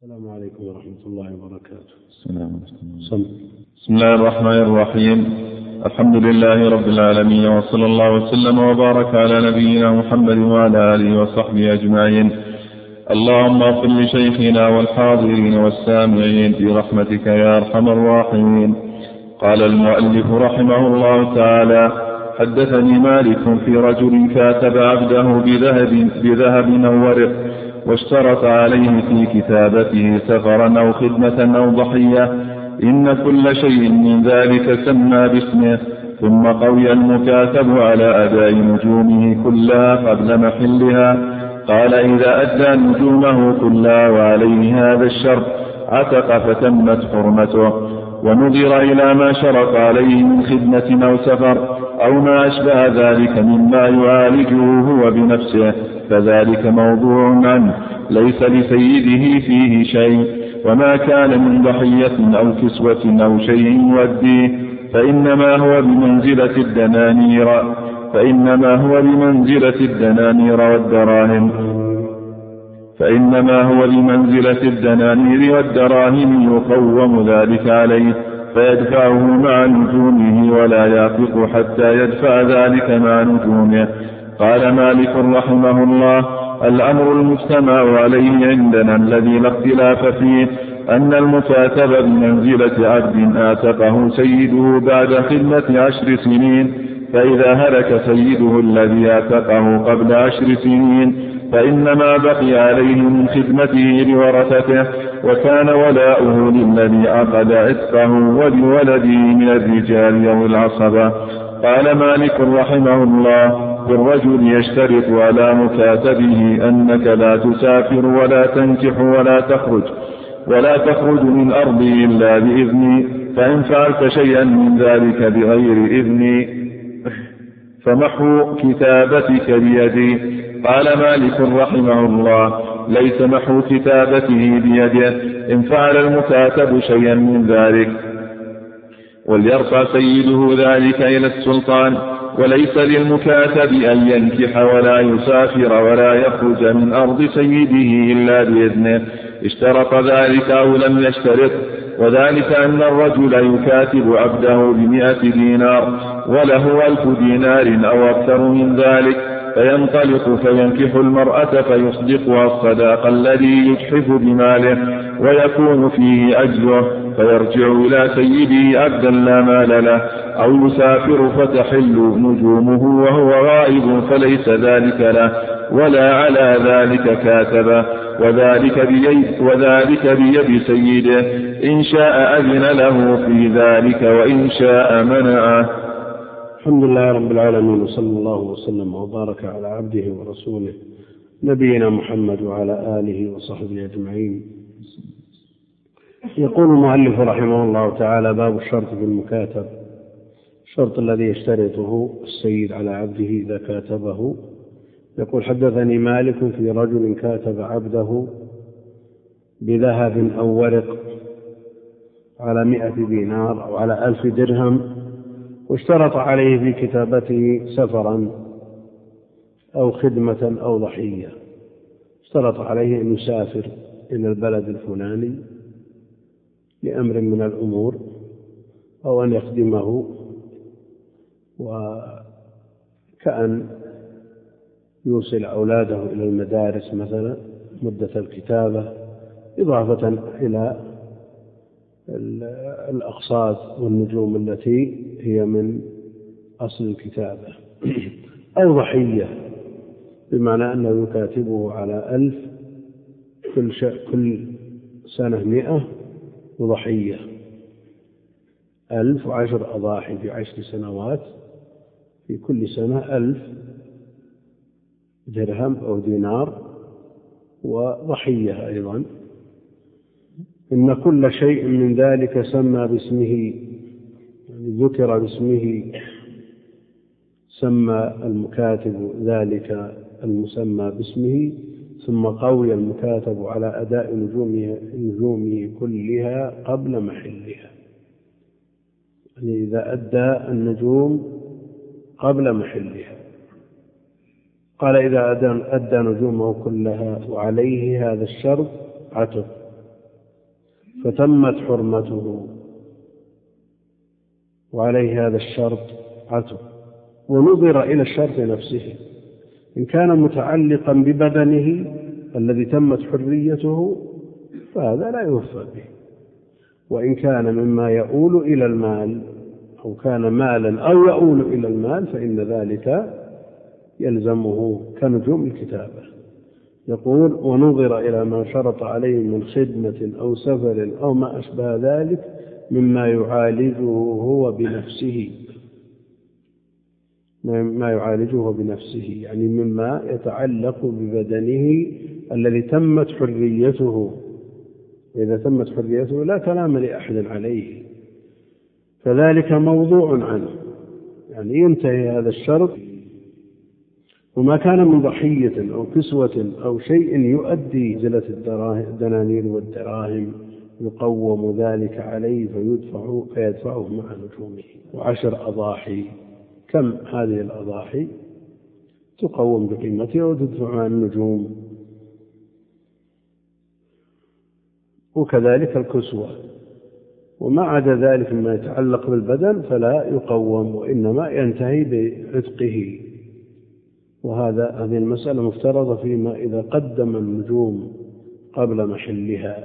السلام عليكم ورحمة الله وبركاته. بسم الله الرحمن الرحيم. الحمد لله رب العالمين، وصلى الله وسلم وبارك على نبينا محمد وعلى آله وصحبه أجمعين. اللهم اغفر لشيخنا والحاضرين والسامعين برحمتك يا أرحم الراحمين. قال المؤلف رحمه الله تعالى: حدثني مالك في رجل كاتب عبده بذهب أو ورق، واشترط عليه في كتابته سفرا أو خدمة أو ضحية، إن كل شيء من ذلك سمى باسمه، ثم قوي المكاتب على أداء نجومه كلها قبل محلها. قال: إذا أدى نجومه كلها وعليه هذا الشرط عتق فتمت حرمته. ونظر إلى ما شرط عليه من خدمة أو سفر أو ما أشبه ذلك مما يعالجه هو بنفسه، فذلك موضوع عنه ليس لسيده فيه شيء. وما كان من ضحية أو كسوة أو شيء يوديه فإنما هو بمنزلة الدنانير والدراهم، يقوم ذلك عليه فيدفعه مع نجومه ولا يافق حتى يدفع ذلك مع نجومه. قال مالك رحمه الله: الأمر المجتمع عليه عندنا الذي لا اختلاف فيه أن المكاتب بمنزلة عبد آتقه سيده بعد خدمة 10 سنين، فإذا هلك سيده الذي آتقه قبل 10 سنين فإنما بقي عليه من خدمته لورثته، وكان ولاؤه للذي عقد عتقه ولولده من الرجال أو العصبة. قال مالك رحمه الله: الرجل يشترط على مكاتبه أنك لا تسافر ولا تنكح ولا تخرج من أرضه إلا بإذني، فإن فعلت شيئا من ذلك بغير إذني فمحو كتابتك بيدي. قال مالك رحمه الله: ليس محو كتابته بيده إن فعل المكاتب شيئا من ذلك، وليرفع سيده ذلك إلى السلطان، وليس للمكاتب أن ينكح ولا يسافر ولا يخرج من أرض سيده إلا بإذنه، اشترط ذلك أو لم يشترط، وذلك أن الرجل يكاتب عبده ب100 دينار وله 1000 دينار أو أكثر من ذلك، فينطلق فينكح المرأة فيصدقها الصداق الذي يجحف بماله ويكون فيه أجره، فيرجع إلى سيده عبدا لا مال له، أو يسافر فتحل نجومه وهو غائب فليس ذلك له ولا على ذلك كاتبه، وذلك بيد سيده، إن شاء أذن له في ذلك وإن شاء منعه. الحمد لله رب العالمين، وصلى الله وسلم وبارك على عبده ورسوله نبينا محمد وعلى آله وصحبه أجمعين. يقول المؤلف رحمه الله تعالى: باب الشرط في المكاتب، الشرط الذي يشترطه السيد على عبده إذا كاتبه. يقول: حدثني مالك في رجل كاتب عبده بذهب أو ورق على 100 دينار أو على 1000 درهم، واشترط عليه في كتابته سفرا أو خدمة أو ضحية، اشترط عليه أن يسافر إلى البلد الفلاني لأمر من الأمور، أو أن يخدمه، وكأن يوصل أولاده إلى المدارس مثلا مدة الكتابة، إضافة إلى الأقساط والنجوم التي هي من أصل الكتابة، أو ضحية، بمعنى أنه يكاتبه على 1000 كل سنة 100، وضحية 1000 و10 أضاحي في 10 سنوات، في كل سنة 1000 درهم أو دينار، وضحية أيضا. إن كل شيء من ذلك سمى باسمه، يعني ذكر باسمه، سمى المكاتب ذلك المسمى باسمه، ثم قوي المكاتب على أداء نجومه كلها قبل محلها، يعني إذا أدى النجوم قبل محلها. قال: إذا أدى نجومه كلها وعليه هذا الشرط عتق، فتمت حرمته، وعليه هذا الشرط عتق. ونظر إلى الشرط نفسه، إن كان متعلقا ببدنه الذي تمت حريته فهذا لا يوفى به، وإن كان مما يؤول إلى المال أو كان مالا أو يؤول إلى المال فإن ذلك يلزمه كنجوم الكتابة. يقول: ونظر إلى ما شرط عليه من خدمة أو سفر أو ما أشبه ذلك مما يعالجه هو بنفسه، يعني مما يتعلق ببدنه الذي تمت حريته. إذا تمت حريته لا كلام لأحد عليه، فذلك موضوع عنه، يعني ينتهي هذا الشرط. وما كان من ضحية أو كسوة أو شيء يؤدي زلة الدنانير والدراهم يقوم ذلك عليه فيدفعه مع نجومه. 10 أضاحي، كم هذه الأضاحي؟ تقوم بقيمتها وتدفع مع النجوم. وكذلك الكسوة، وما عدا ذلك مما يتعلق بالبدن فلا يقوم، وإنما ينتهي بعتقه. هذه المسألة مفترضة فيما إذا قدم النجوم قبل محلها.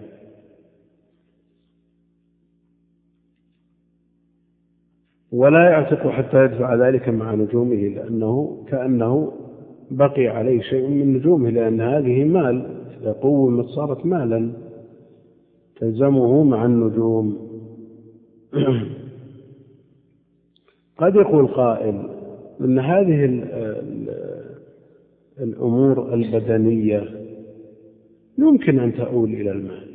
ولا يعتق حتى يدفع ذلك مع نجومه، لأنه كأنه بقي عليه شيء من نجومه، لأن هذه مال، إذا قومت صارت مالا تلزمه مع النجوم. قد يقول قائل أن هذه الأمور البدنية يمكن أن تؤول إلى المال.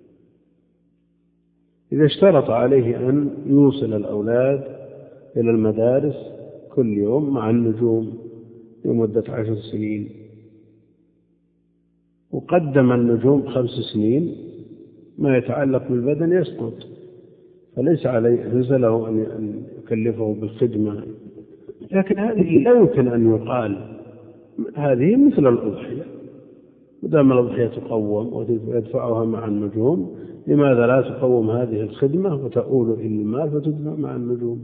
إذا اشترط عليه أن يوصل الأولاد إلى المدارس كل يوم مع النجوم لمدة 10 سنين، وقدم النجوم 5 سنين، ما يتعلق بالبدن يسقط، فليس له أن يكلفه بالخدمة. لكن هذه لا يمكن أن يقال هذه مثل الأضحية، مدام الأضحية تقوم ويدفعها مع النجوم، لماذا لا تقوم هذه الخدمة وتؤول إلى المال فتدفع مع النجوم؟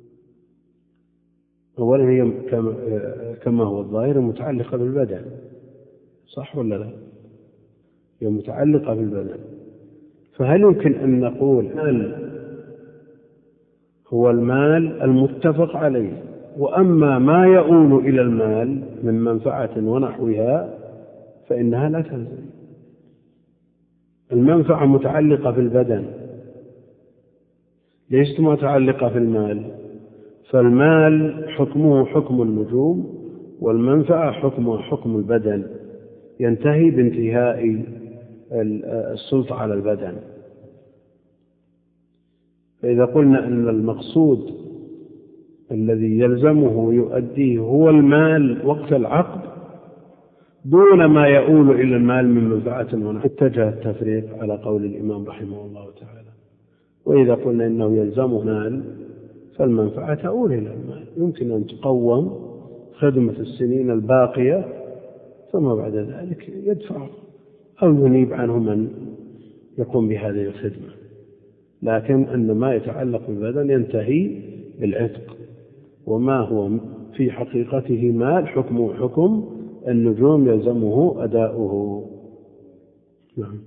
أولا هي كما هو الظاهر متعلقة بالبدن، صح ولا لا؟ هي متعلقة بالبدن، فهل يمكن أن نقول هو المال المتفق عليه، وأما ما يؤول إلى المال من منفعة ونحوها فإنها لا تلزم؟ المنفعة متعلقة في البدن، ليست متعلقة في المال، فالمال حكمه حكم النجوم، والمنفعة حكمها حكم البدن، ينتهي بانتهاء السلطة على البدن. فإذا قلنا أن المقصود الذي يلزمه يؤديه هو المال وقت العقد دون ما يؤول إلى المال من منفعة ونحو، اتجه التفريق على قول الإمام رحمه الله تعالى. وإذا قلنا إنه يلزمه مال فالمنفعة تؤول إلى المال، يمكن أن تقوم خدمة السنين الباقية ثم بعد ذلك يدفع أو ينيب عنه من يقوم بهذه الخدمة، لكن أن ما يتعلق بالبدن ينتهي بالعتق، وما هو في حقيقته مال حكمه حكم النجوم يلزمه أداؤه. نعم.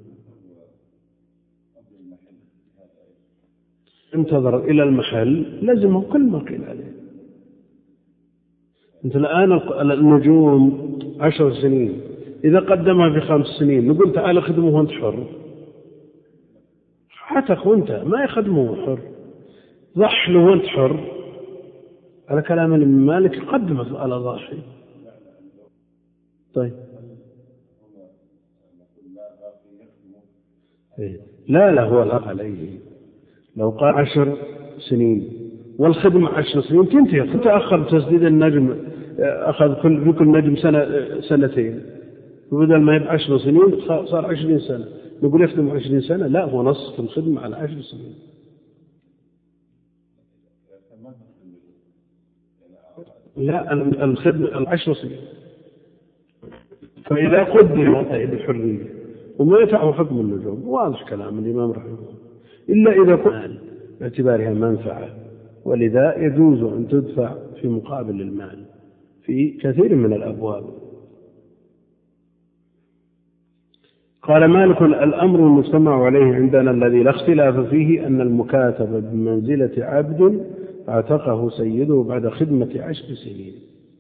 انتظر إلى المحل لازمه كل ما قيل عليه. أنت الآن النجوم 10 سنين، إذا قدمها في 5 سنين نقول تعال خدمه وانت حر، عتق وانت ما يخدمه حر، ضح له وانت حر، على كلام الإمام مالك قدمت على ضاحي. طيب لا هو الحق عليه. لو قال 10 سنين والخدمة 10 سنين تنتهي، تأخر تسديد النجم، أخذ في كل نجم سنتين، وبدل ما يبقى 10 سنين صار 20 سنة، نقول يخدم 20 سنة؟ لا، هو نص الخدمة على 10 سنين. لا، الخدمة 10 سنين، فإذا قدم بالحرية وما يفعل حكم النجوم. واضح كلام الإمام رحمه الله. إلا إذا كان باعتبارها منفعة، ولذا يجوز أن تدفع في مقابل المال في كثير من الأبواب. قال مالك: الأمر المجتمع عليه عندنا الذي لا اختلاف فيه أن المكاتب بمنزلة عبد اعتقه سيده بعد خدمة 10 سنين.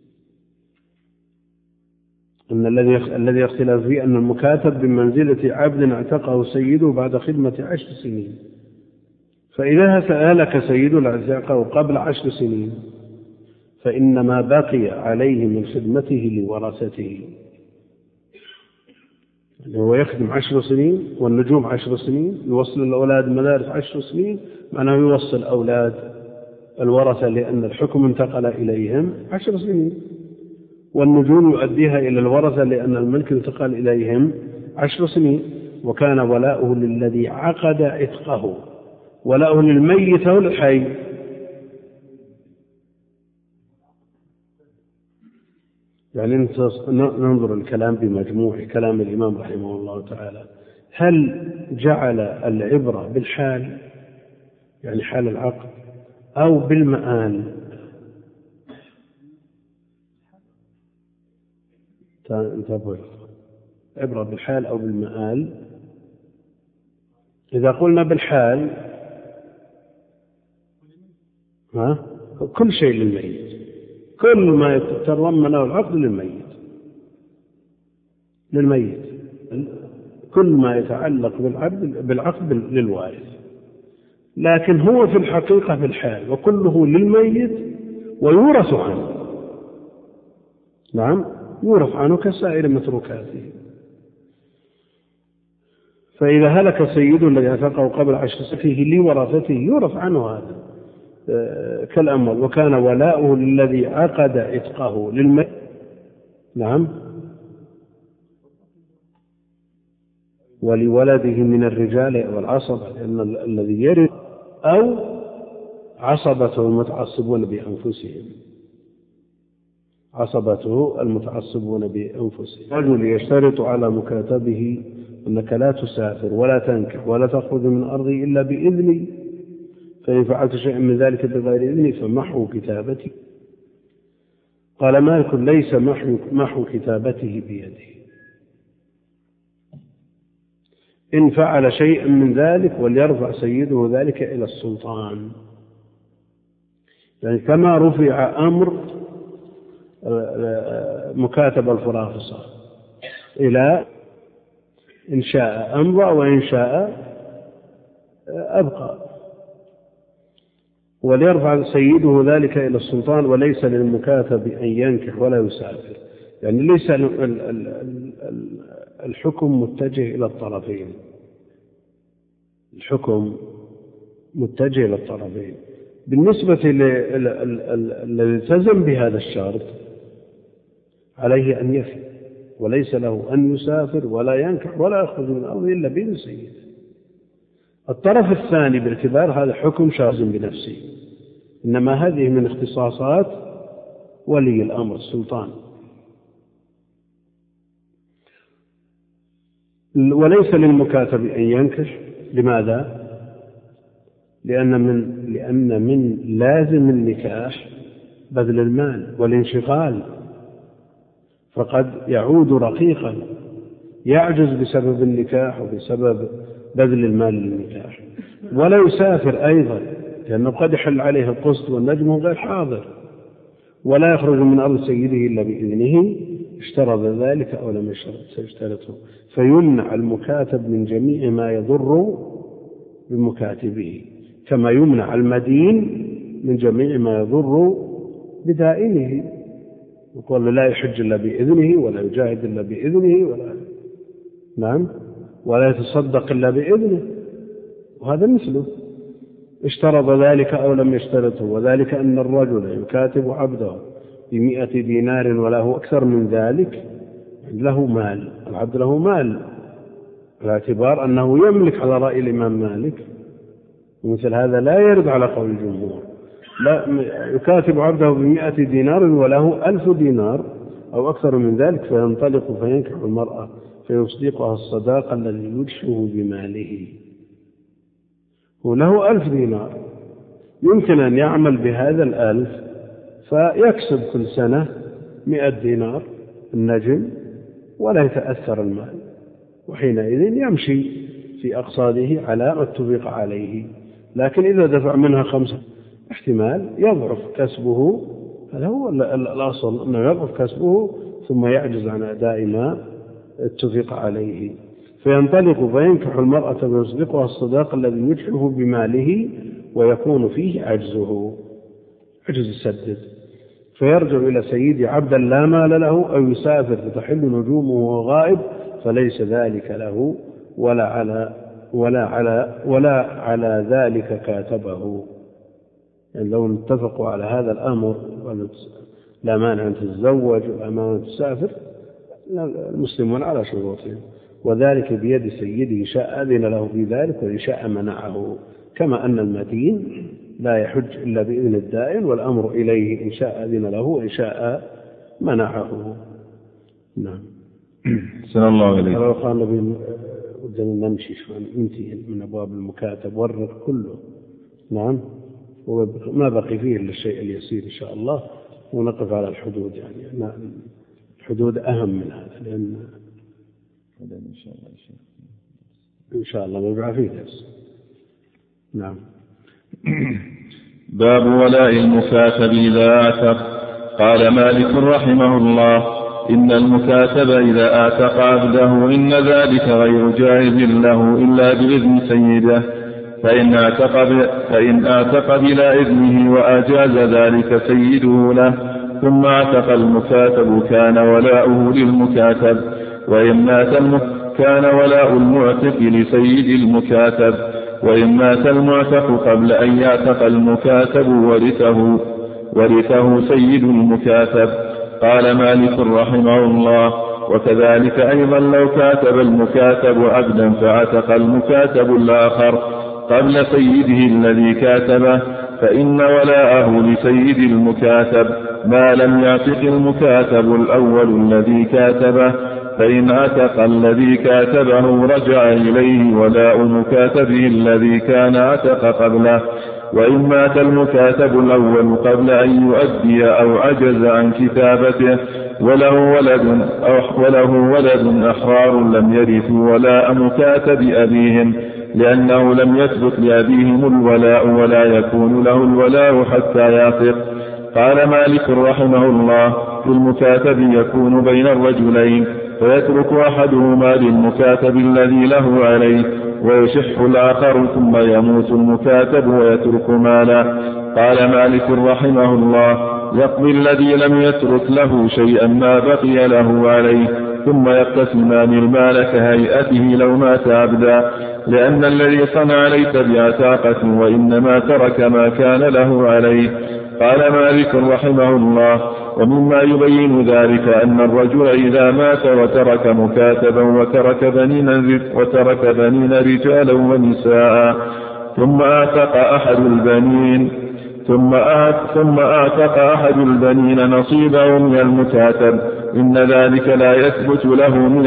أن الذي اختلاف فيه أن المكاتب بمنزلة عبد اعتقه سيده بعد خدمة 10 سنين، فإذا هلك سيد العتاق قبل 10 سنين فإنما بقي عليه من خدمته لورثته. يعني هو يخدم 10 سنين والنجوم 10 سنين، يوصل الأولاد مدارس 10 سنين، معناه يوصل أولاد الورثة لأن الحكم انتقل إليهم 10 سنين، والنجوم يؤديها إلى الورثة لأن الملك انتقل إليهم 10 سنين. وكان ولاؤه للذي عقد عتقه، ولاؤه للميت أو للحي. يعني ننظر الكلام بمجموع كلام الإمام رحمه الله تعالى. هل جعل العبرة بالحال، يعني حال العقد، أو بالمآل؟ انتبهوا، عبرة بالحال أو بالمآل. إذا قلنا بالحال كل شيء للميت، كل ما يتضمنه العقد للميت، كل ما يتعلق بالعقد للوارث، لكن هو في الحقيقة في الحال وكله للميت ويورث عنه. نعم، يورث عنه كسائر متروكاته. فإذا هلك السيد الذي اعتقه قبل 10 سنين لورثته يورث عنه هذا كالأموال. وكان ولاؤه للذي عقد عتقه للميت. نعم، ولولده من الرجال والعصبة، لأن الذي يرث أو عصبته المتعصبون بأنفسهم، عصبته المتعصبون بأنفسهم. رجل يشترط على مكاتبه أنك لا تسافر ولا تنكح ولا تخرج من أرضي إلا بإذني، فإن فعلت شيئا من ذلك بغير إذني فمحو كتابتي. قال مالك: ليس محو كتابته بيده، إن فعل شيئا من ذلك وليرفع سيده ذلك إلى السلطان. يعني كما رفع أمر مكاتب الفرافصة إلى إن شاء أمضى وإن شاء أبقى، وليرفع سيده ذلك إلى السلطان. وليس للمكاتب أن ينكح ولا يسافر، يعني ليس الحكم متجه إلى الطرفين، الحكم متجه إلى الطرفين. بالنسبة للذي التزم بهذا الشرط عليه أن يفي، وليس له أن يسافر ولا ينكح ولا يخرج من أرضه إلا بإذن سيده. الطرف الثاني باعتبار هذا حكم شاذ بنفسه، إنما هذه من اختصاصات ولي الأمر السلطان. وليس للمكاتب أن ينكح. لماذا؟ لأن من لازم النكاح بذل المال والانشغال، فقد يعود رقيقا يعجز بسبب النكاح وبسبب بذل المال للنكاح. ولا يسافر أيضا لأنه قد يحل عليه القسط والنجم غير حاضر. ولا يخرج من أرض سيده إلا بإذنه، اشترط ذلك أو لم يشترطه، فيمنع المكاتب من جميع ما يضر بمكاتبه، كما يمنع المدين من جميع ما يضر بدائنه. يقول لا يحج إلا بإذنه، ولا يجاهد إلا بإذنه، ولا يتصدق إلا بإذنه، وهذا مثله. اشترط ذلك أو لم يشترطه، وذلك أن الرجل يكاتب عبده ب100 دينار وله أكثر من ذلك، له مال، العبد له مال، على اعتبار أنه يملك على رأي الإمام مالك، ومثل هذا لا يرد على قول الجمهور. لا، يكاتب عبده ب100 دينار وله 1000 دينار أو أكثر من ذلك، فينطلق فينكح المرأة فيصدقها الصداق الذي يدشه بماله. وله 1000 دينار، يمكن أن يعمل بهذا 1000 فيكسب كل سنة 100 دينار النجم ولا يتأثر المال، وحينئذ يمشي في أقصاده على ما اتفق عليه. لكن إذا دفع منها 5 احتمال يضعف كسبه، هذا هو الأصل أنه يضعف كسبه ثم يعجز عن أداء ما اتفق عليه، فينطلق فينكح المرأة ويصدقها الصداق الذي يدفعه بماله ويكون فيه عجز السدد، فيرجع إلى سيدي عبدا لا مال له، أو يسافر فتحل نجومه وهو غائب فليس ذلك له ولا على ذلك كاتبه. يعني لو اتفقوا على هذا الأمر لا مانع أن تتزوج ولا مانع أن تسافر، المسلمون على شروطهم، وذلك بيد سيده، شاء أذن له في ذلك وإن شاء منعه، كما أن المدين لا يحج إلا بإذن الدائن، والأمر إليه إن شاء أذن له وإن شاء منعه. نعم. سلام الله عليك. لو قال ودنا نمشي ننتهي من أبواب المكاتب والرق كله. نعم. وما بقي فيه إلا الشيء اليسير إن شاء الله، ونقف على الحدود. يعني الحدود أهم من هذا، لأن إن شاء الله ما فيه درس. نعم. باب ولاء المكاتب إذا أعتق. قال مالك رحمه الله: إن المكاتب إذا أعتق عبده إن ذلك غير جائز له إلا بإذن سيده، فإن أعتق بلا إذنه وأجاز ذلك سيده له ثم اعتق المكاتب كان ولاؤه للمكاتب، وإن مات كان ولاء المعتق لسيد المكاتب، وإن مات المعتق قبل أن يعتق المكاتب ورثه سيد المكاتب. قال مالك رحمه الله: وكذلك أيضا لو كاتب المكاتب عبدا فعتق المكاتب الآخر قبل سيده الذي كاتبه فإن ولاءه لسيد المكاتب ما لم يعتق المكاتب الأول الذي كاتبه، فإن عتق الذي كاتبه رجع إليه ولاء مكاتبه الذي كان عتق قبله. وإن مات المكاتب الأول قبل أن يؤدي أو عجز عن كتابته وله ولد أحرار لم يرثوا ولاء مكاتب أبيهم، لأنه لم يثبت لأبيهم الولاء ولا يكون له الولاء حتى يعتق. قال مالك رحمه الله: في المكاتب يكون بين الرجلين، فيترك أحدهما للمكاتب الذي له عليه ويشح الآخر ثم يموت المكاتب ويترك مالا. قال مالك رحمه الله: يقضي الذي لم يترك له شيئا ما بقي له عليه ثم يقتسمان المال كهيئته لو مات عبدا، لأن الذي صنع ليس بعتاقة وإنما ترك ما كان له عليه. قال مالك رحمه الله: ومما يبين ذلك أن الرجل إذا مات وترك مكاتبا وترك بنين رجالا ونساء ثم أعتق أحد البنين نصيبه من المكاتب إن ذلك لا يثبت له من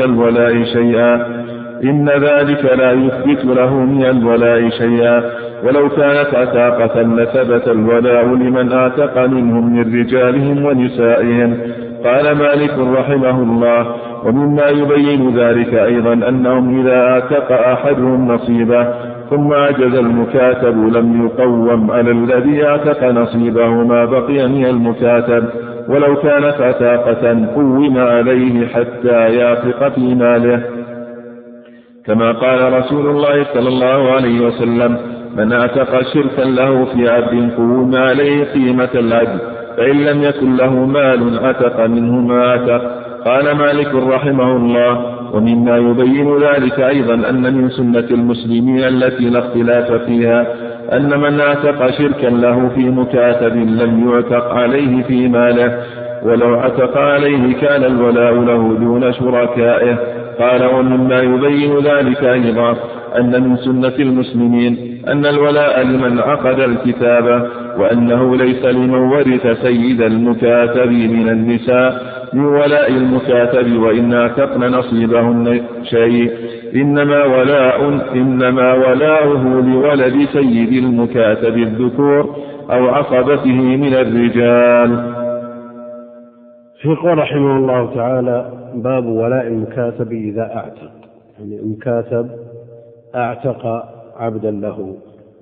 الولاء شيئا، ولو كانت عتاقة لثبت الولاء لمن أعتق منهم من رجالهم ونسائهم. قال مالك رحمه الله: ومما يبين ذلك أيضا أنهم إذا أعتق أحدهم نصيبه ثم عجز المكاتب لم يقوم على الذي اعتق نصيبه ما بقي من المكاتب، ولو كانت عتاقة قوم عليه حتى يعتق في ماله، كما قال رسول الله صلى الله عليه وسلم: من اعتق شركا له في عبد قوم عليه قيمة العبد، فإن لم يكن له مال عتق منه ما عتق. قال مالك رحمه الله: ومما يبين ذلك أيضا أن من سنة المسلمين التي لا اختلاف فيها أن من اعتق شركا له في مكاتب لم يعتق عليه في ماله، ولو عتق عليه كان الولاء له دون شركائه. قال: ومما يبين ذلك أيضا أن من سنة المسلمين أن الولاء لمن عقد الكتابة، وأنه ليس لمن ورث سيد المكاتب من النساء لولاء المكاتب وإن أعتقن نصيبهن شيء، إنما ولاؤه لولد سيد المكاتب الذكور أو عصبته من الرجال. يقول رحمه الله تعالى: باب ولاء المكاتب إذا أعتق، يعني المكاتب أعتق عبدا له،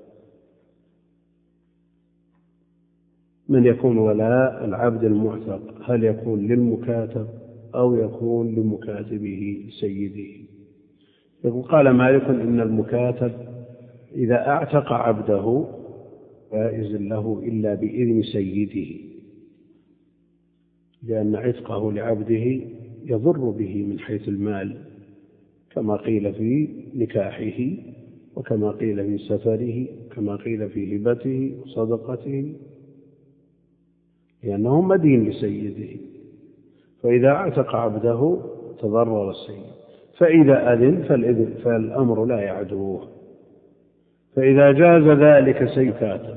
من يكون ولاء العبد المعتق؟ هل يكون للمكاتب أو يكون لمكاتبه سيده؟ يقول: قال مالك: إن المكاتب إذا أعتق عبده جائز له إلا بإذن سيده، لأن عتقه لعبده يضر به من حيث المال، كما قيل في نكاحه، وكما قيل في سفره، كما قيل في هبته وصدقته، لأنه مدين لسيده. فإذا اعتق عبده تضرر السيد، فإذا أذن فالأمر لا يعدوه. فإذا جاز ذلك سيد كاتب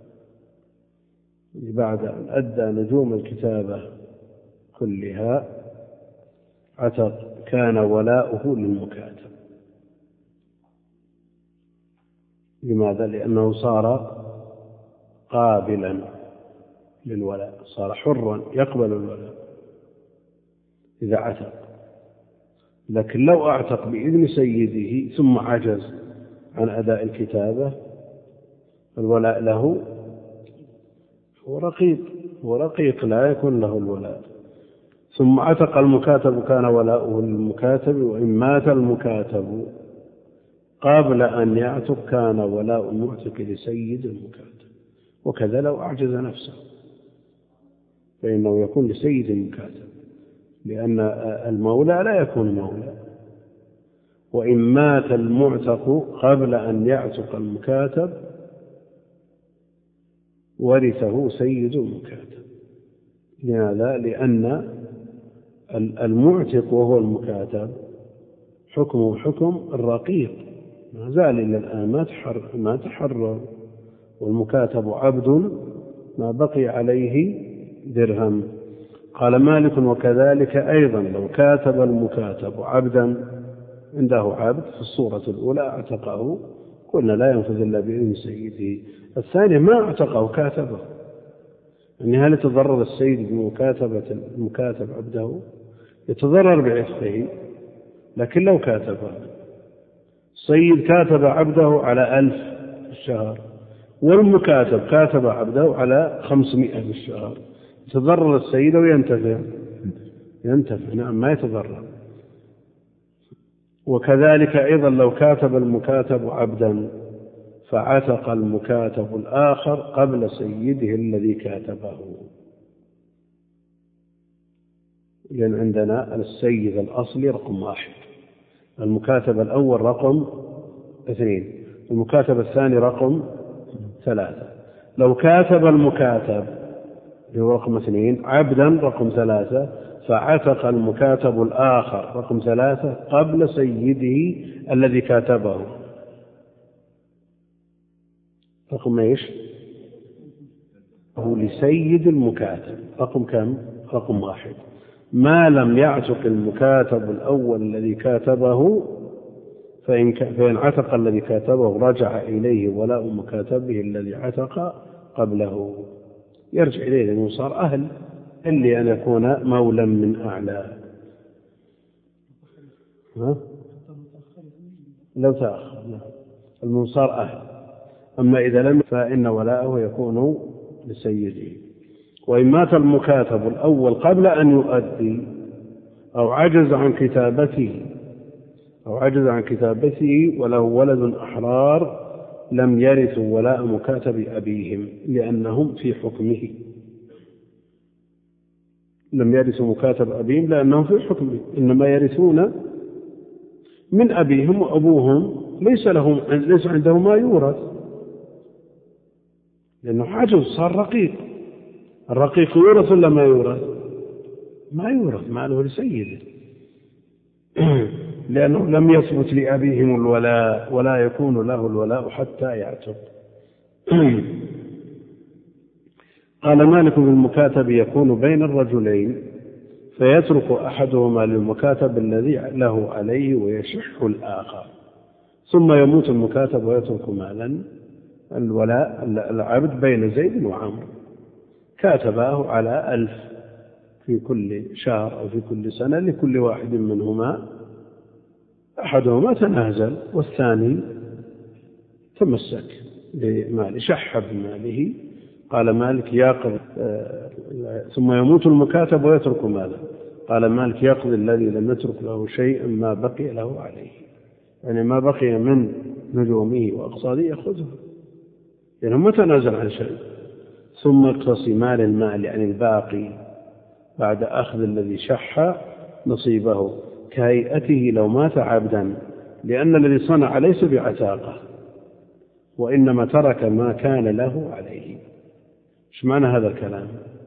بعد أن أدى نجوم الكتابة كلها عتق، كان ولاؤه للمكاتب. لماذا؟ لأنه صار قابلا للولاء، صار حرا يقبل الولاء إذا عتق. لكن لو أعتق بإذن سيده ثم عجز عن أداء الكتابة، الولاء له هو رقيق لا يكون له الولاء. ثم عتق المكاتب كان ولاؤه للمكاتب، وإن مات المكاتب قبل أن يعتق كان ولاء المعتق لسيد المكاتب. وكذا لو أعجز نفسه فإنه يكون لسيد المكاتب، لأن المولى لا يكون مولى. وإن مات المعتق قبل أن يعتق المكاتب ورثه سيد المكاتب. لماذا؟ لأن المعتق وهو المكاتب حكمه حكم الرقيق، ما زال إلى الآن ما تحرر، والمكاتب عبد ما بقي عليه درهم. قال مالك: وكذلك أيضا لو كاتب المكاتب عبدا، عنده عبد في الصورة الأولى اعتقه، قلنا لا ينفذ إلا بإذن سيده. الثاني ما اعتقه كاتبه، يعني هل يتضرر السيد بمكاتبة المكاتب عبده؟ يتضرر بعتقه. لكن لو كاتبه السيد كاتب عبده على 1000 في الشهر، والمكاتب كاتب عبده على 500 في الشهر، يتضرر السيد وينتفع؟ نعم، ما يتضرر. وكذلك أيضا لو كاتب المكاتب عبدا فعتق المكاتب الآخر قبل سيده الذي كاتبه، لأن عندنا السيد الأصلي رقم 1، المكاتب الأول رقم 2، المكاتب الثاني رقم 3. لو كاتب المكاتب رقم 2 عبدا رقم 3، فعتق المكاتب الآخر رقم 3 قبل سيده الذي كاتبه رقم ايش؟ هو لسيد المكاتب رقم كم؟ رقم 1. ما لم يعتق المكاتب الأول الذي كاتبه، فإن عتق الذي كاتبه رجع إليه ولاء مكاتبه الذي عتق قبله، يرجع إليه لأنه صار أهل إلا أن يكون مولا من أعلى. لو تأخر المنصار أهل. أما إذا لم فإن ولاءه يكون لسيده. وإن مات المكاتب الأول قبل أن يؤدي أو عجز عن كتابته وله ولد أحرار لم يرثوا ولاء مكاتب أبيهم، لأنهم في حكمه. لم يرثوا مكاتب أبيهم لأنهم في حكمه، إنما يرثون من أبيهم، وأبوهم ليس عنده ما يورث، لأنه عجز صار رقيق. الرقيق يورث ولا ما يورث؟ ما يورث، ماله لسيده، لأنه لم يثبت لأبيهم الولاء، ولا يكون له الولاء حتى يعتق. قال مالك: بالمكاتب يكون بين الرجلين فيترك أحدهما للمكاتب الذي له عليه ويشح الآخر، ثم يموت المكاتب ويترك مالا الولاء العبد بين زيد وعمرو، كاتباه على 1000 في كل شهر أو في كل سنة لكل واحد منهما، أحدهما تنازل والثاني تمسك بماله، شح بماله. قال مالك يقضي ثم يموت المكاتب ويترك ماله. قال مالك يقضي الذي لم يترك له شيء ما بقي له عليه، يعني ما بقي من نجومه وأقصاده يأخذه، يعني ما تنازل عن شيء. ثم اقتصي مال المال، يعني الباقي بعد أخذ الذي شح نصيبه كهيئته لو مات عبدا، لأن الذي صنع ليس بعتاقة وإنما ترك ما كان له عليه. ايش معنى هذا الكلام؟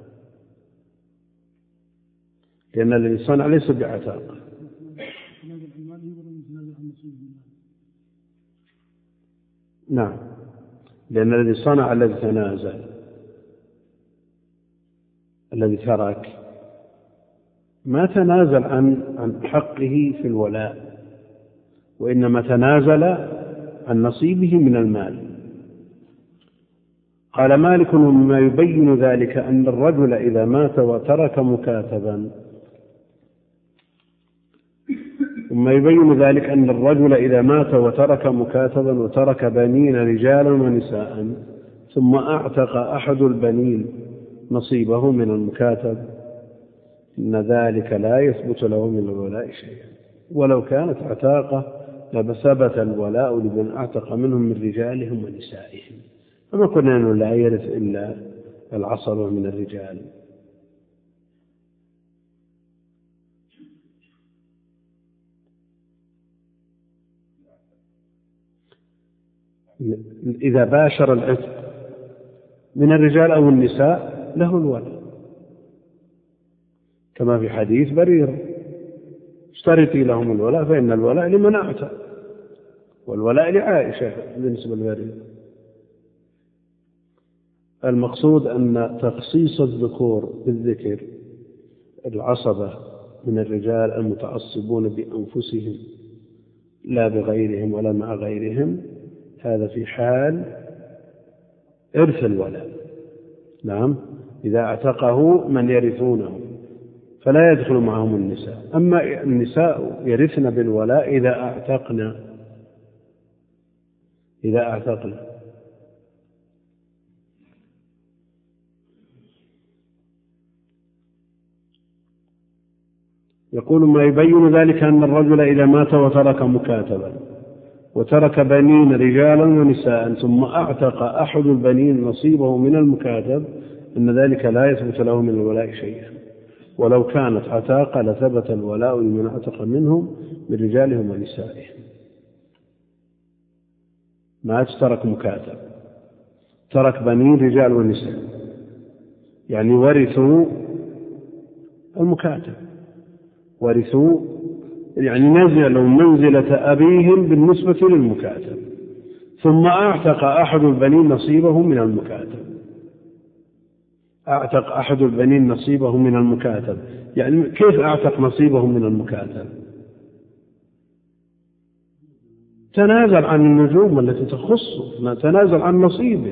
لأن الذي صنع ليس بعتاقة. نعم، لأن الذي صنع الذي تنازل الذي ترك ما تنازل عن حقه في الولاء، وإنما تنازل عن نصيبه من المال. قال مالك ومما يبين ذلك أن الرجل إذا مات وترك مكاتبا، وما يبين ذلك أن الرجل إذا مات وترك مكاتبا وترك بنين رجالا ونساء ثم أعتق أحد البنين نصيبه من المكاتب، إن ذلك لا يثبت له من الولاء شيئا، ولو كانت عتاقة لثبت الولاء لمن أعتق منهم من رجالهم ونسائهم. فما كنا أنه لا يرث إلا العصبة من الرجال. إذا باشر العتق من الرجال أو النساء له الولاء، كما في حديث بريرة: اشترطي لهم الولاء فإن الولاء لمن أعتق، والولاء لعائشة بالنسبة لبريرة. المقصود أن تخصيص الذكور بالذكر، العصبة من الرجال المتعصبون بأنفسهم لا بغيرهم ولا مع غيرهم، هذا في حال إرث الولاء. نعم، إذا اعتقه من يرثونه فلا يدخل معهم النساء. أما النساء يرثن بالولاء إذا أعتقنا. يقول ما يبين ذلك أن الرجل إذا مات وترك مكاتبا وترك بنين رجالا ونساء ثم أعتق أحد البنين نصيبه من المكاتب، إن ذلك لا يثبت له من الولاء شيئا، ولو كانت عتاقة لثبت الولاء لمن اعتق منهم من رجالهم ونسائهم. ما ترك مكاتب، ترك بنين رجال ونساء، يعني ورثوا المكاتب، ورثوا يعني نزلوا منزلة أبيهم بالنسبة للمكاتب، ثم أعتق أحد البنين نصيبه من المكاتب. أعتق أحد البنين نصيبه من المكاتب، يعني كيف أعتق نصيبه من المكاتب؟ تنازل عن النجوم التي تخصه، تنازل عن نصيبه،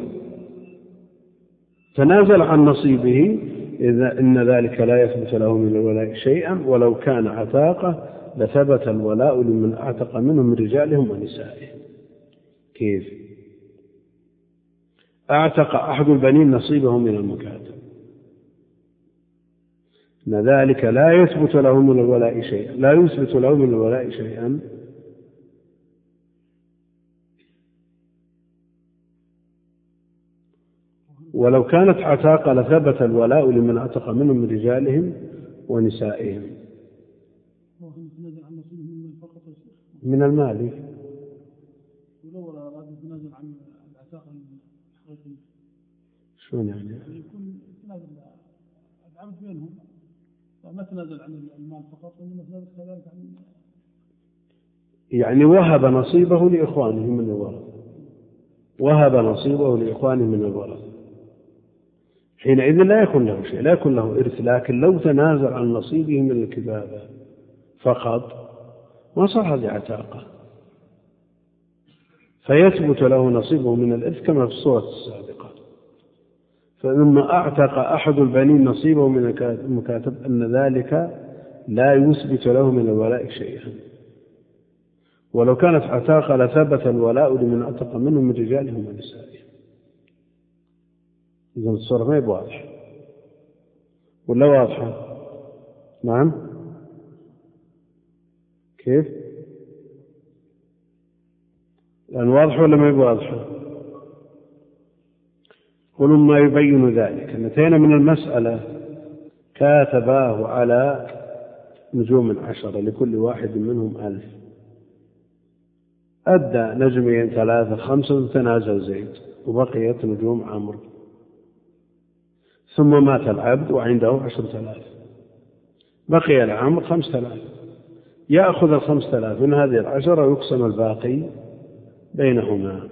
تنازل عن نصيبه. إذا إن ذلك لا يثبت له من الولاء شيئا، ولو كان عتاقة لثبت الولاء لمن أعتق منهم من رجالهم ونسائهم. كيف؟ أعتق أحد البنين نصيبه من المكاتب، إن ذلك لا يثبت له من الولاء شيئا، لا يثبت له من الولاء شيئا. ولو كانت عتاقة لثبت الولاء لمن أعتق منهم من رجالهم ونسائهم. من المال. ولو أراد يتنازل عن العتاقة الحقيقية شلون يعني؟ يكون يتنازل العبد بينهم، فما تنازل عن المال فقط، وإنما تنازل كذلك عن، يعني وهب نصيبه لإخوانه من الورث، وهب نصيبه لإخوانه من الورث. حينئذ لا يكون له شيء، لا يكون له إرث. لكن لو تنازل عن نصيبه من الكتابة فقط ما صار هذه عتاقة، فيثبت له نصيبه من الإرث كما في الصورة السابقة. فلما أعتق أحد البنين نصيبه من المكاتب أن ذلك لا يثبت له من الولاء شيئا، ولو كانت عتاقة لثبت الولاء لمن أعتق منه من رجالهم ونسائهم. إذن الصورة ما هي واضحة ولا واضحة؟ نعم، كيف؟ لأن واضحة ولا ما هي واضحة؟ ولما يبين ذلك انتهينا من المسألة. كاتباه على نجوم 10 لكل واحد منهم 1000، أدى نجمين 3 5 تنازل زيد وبقيت نجوم عمرو، ثم مات العبد وعنده 10,000، بقي العمر 5000، يأخذ 5000 من هذه 10 ويقسم الباقي بينهما.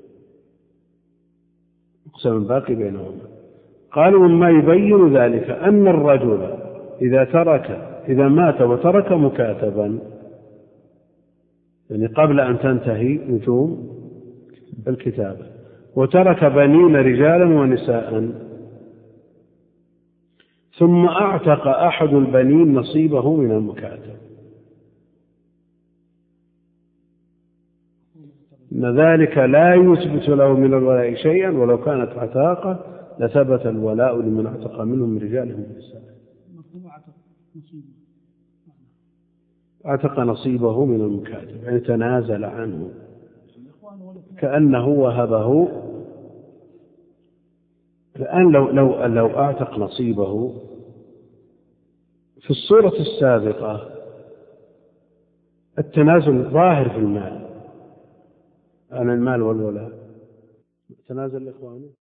قالوا مما يبين ذلك أن الرجل إذا مات وترك مكاتبا، يعني قبل أن تنتهي نجوم الكتابة، وترك بنين رجالا ونساء، ثم أعتق أحد البنين نصيبه من المكاتب، إن ذلك لا يثبت له من الولاء شيئا، ولو كانت عتاقة لثبت الولاء لمن اعتق منهم من رجالهم ونسائهم. اعتق نصيبه من المكاتب، يعني تنازل عنه كأنه وهبه. الآن لو اعتق نصيبه في الصورة السابقة التنازل ظاهر في المال، عن المال والولاء، تنازل الإخوان.